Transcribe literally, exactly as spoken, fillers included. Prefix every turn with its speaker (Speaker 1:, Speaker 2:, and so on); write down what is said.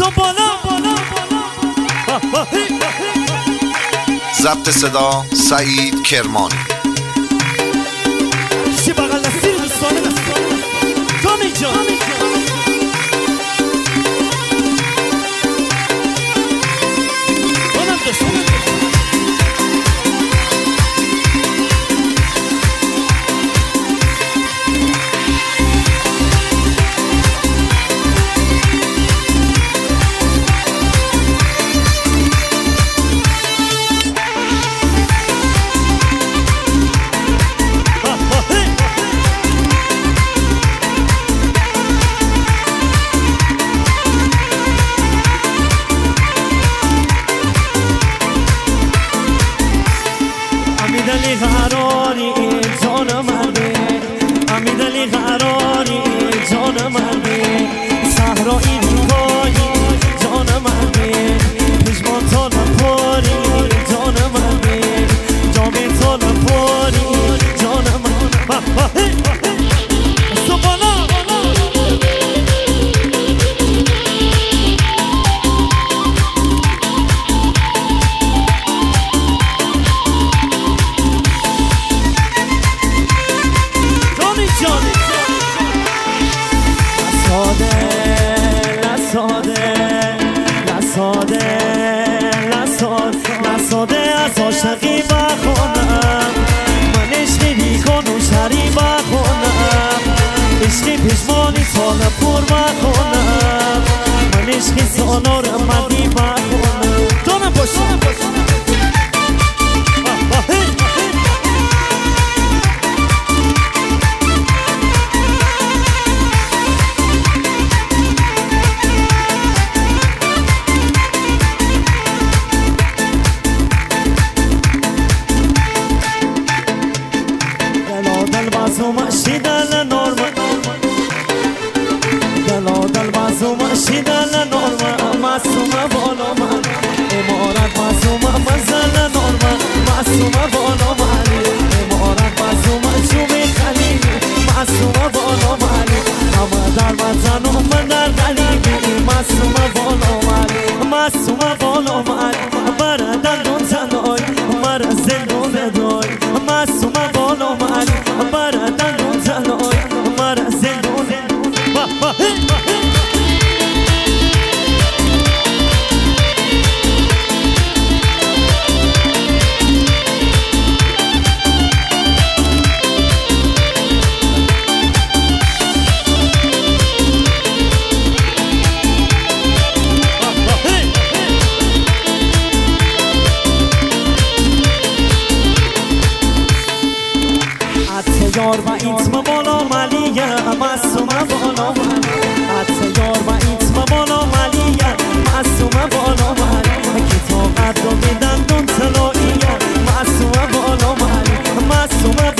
Speaker 1: ضبط صدا سعید کرمانی.
Speaker 2: چی بغل دستی رو دوستانه کامی جان بانم دوستانه امیدلی قراری جان منه، امیدلی قراری جان منه، صحرایی روایی جان منه، پشمان تا نپاری جان منه، جامی تا نپاری جان منه. نساده از عاشقی بخونم، من عشقی بیکن و شری بخونم، عشقی پشمانی سال پر بخونم، من عشقی سالا رمدی بخونم. جانم باشم ماشیدل نورما دلا دل بازو ماشیدل نورما معصومه بالا من امارت معصومه منزل نورما معصومه بالا من امارت معصومه شومی خلیلی معصومه بالا من اما در وطن و من در قلیبی معصومه بالا من معصومه بالا من بردن دون زنای مرا زندون دای معصومه بالا من بردن دون زنای مرا زندون یار با ایتم بالا ملیه معصومه بالا من حتی یار با ایتم بالا ملیه معصومه بالا من کتاب قد رو میدن دون تلاییه معصومه بالا من معصومه